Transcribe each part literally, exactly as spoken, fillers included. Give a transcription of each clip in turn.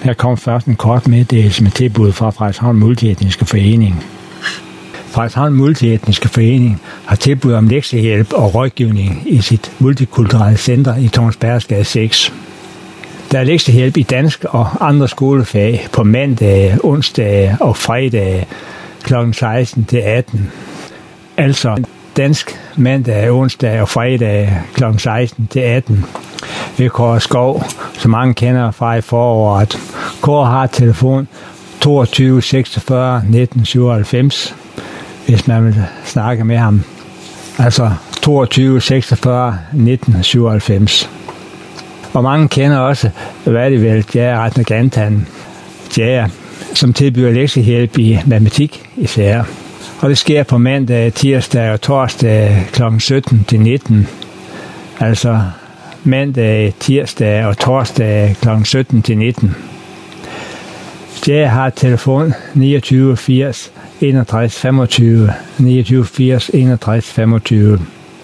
Her kom først en kort meddelelse med tilbud fra Frederikshavn Multietniske Forening. Frederikshavn Multietniske Forening har tilbud om lektiehjælp og rådgivning i sit multikulturelle center i Tonsbergsgade seks. Der er lektiehjælp i dansk og andre skolefag på mandag, onsdag og fredag klokken seksten til atten. Altså dansk mandag, onsdag og fredag klokken seksten til atten. Ved Kåre Skov, som mange kender fra i foråret. Kåre har telefon toogtyve seksogfyrre nitten syvoghalvfems, hvis man vil snakke med ham. Altså toogtyve seksogfyrre nitten syvoghalvfems. Og mange kender også, hvad det vel, Jaja Ratnagantan, Jaja, som tilbyder lektiehjælp i matematik især. Og det sker på mandag, tirsdag og torsdag klokken sytten til nitten. Altså mandag, tirsdag og torsdag klokken sytten til nitten. Jaja har telefon niogtyve firs enogtres femogtyve, niogtyve firs enogtres femogtyve.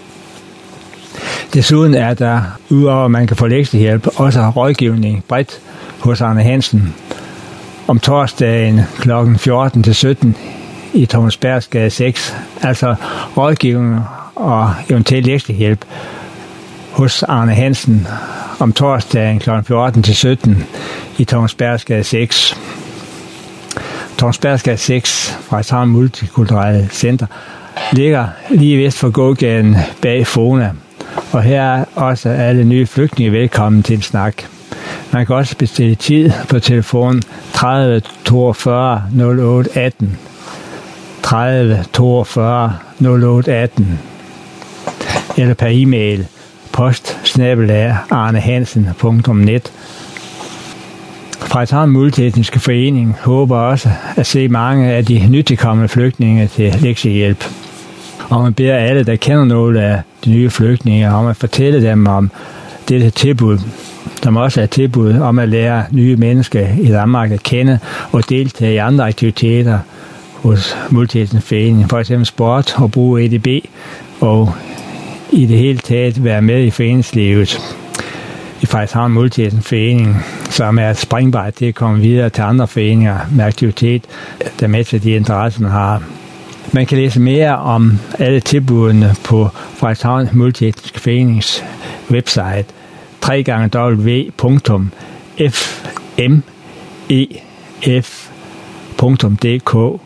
Desuden er der, udover at man kan få lektiehjælp, også rådgivning bredt hos Arne Hansen. Om torsdagen klokken fjorten til sytten i Tonsbergsgade seks, altså rådgivning og eventuelt lektiehjælp hos Arne Hansen om torsdagen klokken fjorten til sytten i Tonsbergsgade seks. Tonsbergsgade seks fra Frederikshavn Multikulturelle Center ligger lige vest for gågaden bag Fona. Og her er også alle nye flygtninge velkommen til en snak. Man kan også bestille tid på telefon tredive toogfyrre nul otte atten. tredive toogfyrre nul otte atten. Eller per e-mail post snabel-a arnehansen punktum net. Frederikshavn Multietniske Forening håber også at se mange af de nytilkommende flygtninge til lektiehjælp. Og man beder alle, der kender nogle af de nye flygtninge, om at fortælle dem om dette tilbud. Der må også er tilbud om at lære nye mennesker i Danmark at kende og deltage i andre aktiviteter hos Multietniske Forening, for eksempel sport og bruge E D B, og i det hele taget være med i foreningslivet i Frederikshavn Multietniske Forening, som er et springbræt til at komme videre til andre foreninger med aktivitet, der matcher de interesser, man har. Man kan læse mere om alle tilbudene på Frederikshavn Multietniske Forenings website w w w punktum f m e f punktum d k w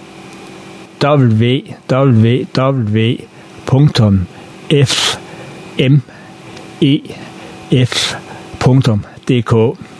w w punktum f m e f punktum d k